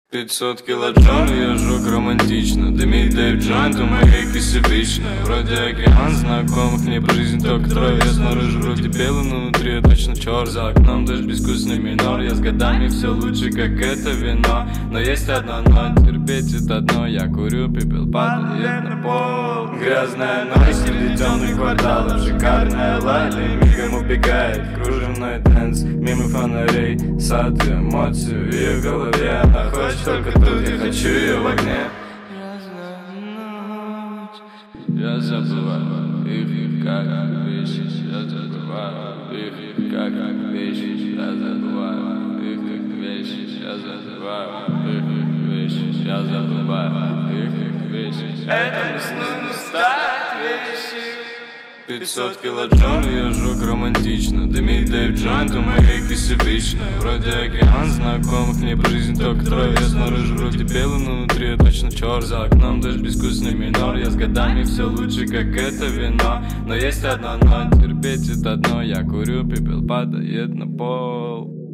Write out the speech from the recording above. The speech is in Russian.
500 килоджон, я жук романтично. Дымит Дэйв Джойнт у моей кисы вечная. Вроде океан знакомых, не по жизни только трое. Я снаружи вроде белый, но внутри я точно черт. За окном дождь, безвкусный минор. Я с годами все лучше, как это вино. Но есть одно но, терпеть это дно. Я курю, пепел падает на пол. Грязная ночь среди темных кварталов. Шикарная лайли мигом убегает. Кружевной дэнс, мимо фонарей. Сад, эмоцию в ее голове. Она хочет только тут, я хочу ее в огне. Я забываю их как вещи. Я забываю их как вещи. Я забываю их как вещи. Я забываю их как вещи. Я забываю их как вещи. Это не сны, не стать вещи. 500 килоджон, я жук романтично. Дымит Дэйв Джойнт у моей кисы вечная. Вроде океан знакомых, не по жизни только трое. Я снаружи вроде белый, но внутри я точно черт. За окном дождь, безвкусный минор. Я с годами все лучше, как это вино. Но есть одно но, терпеть это дно. Я курю, пепел падает на пол.